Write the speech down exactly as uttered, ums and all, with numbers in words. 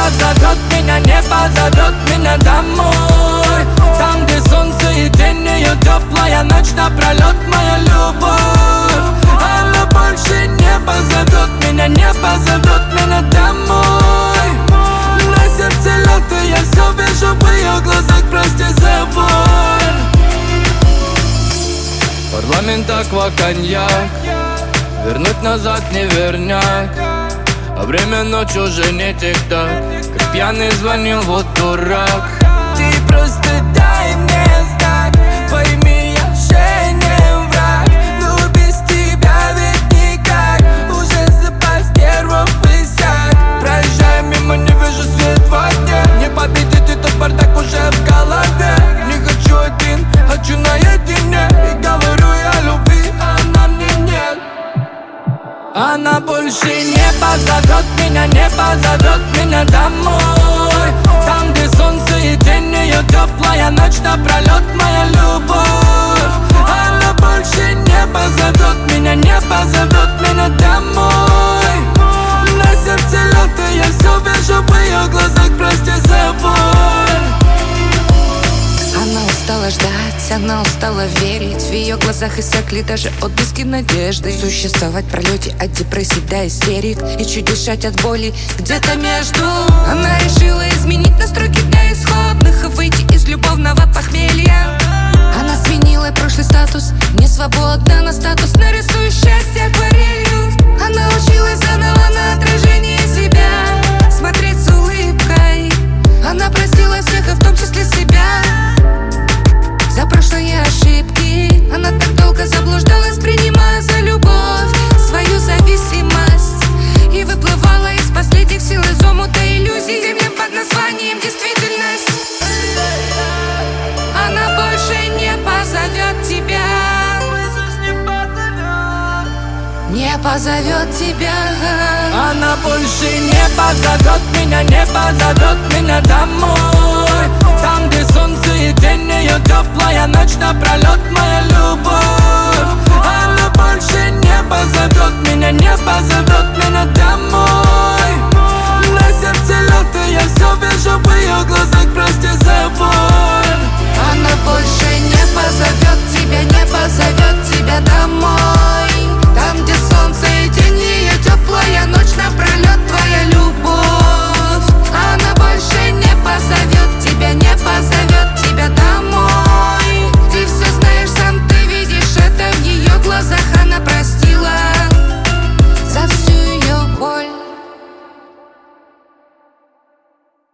позовет меня, не позовет меня домой. Там, где солнце и день, ее теплая ночь напролет, моя любовь. Она больше не позовет меня, не позовет меня домой. На сердце лед, и я все вижу в ее глазах, прости за боль. Парламент, аква, коньяк, вернуть назад не верняк. А время ночь уже не тик-так, как пьяный звонил, вот дурак. Ты просто дай мне знак, пойми, я же не враг. Но без тебя ведь никак, уже запас нервов иссяк. Проезжая мимо, не вижу свет во дне. Не победить этот бардак уже в голове. Не хочу один, хочу наедине. И говорю я о любви, а она мне нет. Она больше не позовет меня, не позовет меня домой. Там, где солнце и день, ее теплая ночь напролет, моя любовь. Она больше не позовет меня, не позовет меня домой. На сердце лед, и я все вижу в ее глазах, прости за боль. Она устала ждать, она устала верить. В ее глазах иссякли даже отблески надежды. Существовать в пролете от депрессии до истерик и чуть дышать от боли где-то между. Она решила изменить настройки для исходных и выйти из любовного похмелья. Она сменила прошлый статус, не свободна на статус, нарисуй счастье акварелью. Она училась заново на отражение себя, смотреть с улыбкой. Она простила всех, и в том числе себя, за прошлые ошибки. Она так долго заблуждалась, принимая за любовь свою зависимость, и выплывала из последних сил из омута иллюзий землям под названием действительность. Она больше не позовет тебя, не позовет тебя. Она больше не позовет меня, не позовет меня домой. Там, где солнце и день, ее теплая ночь напролет, моя любовь. Она больше не позовет меня, не позовет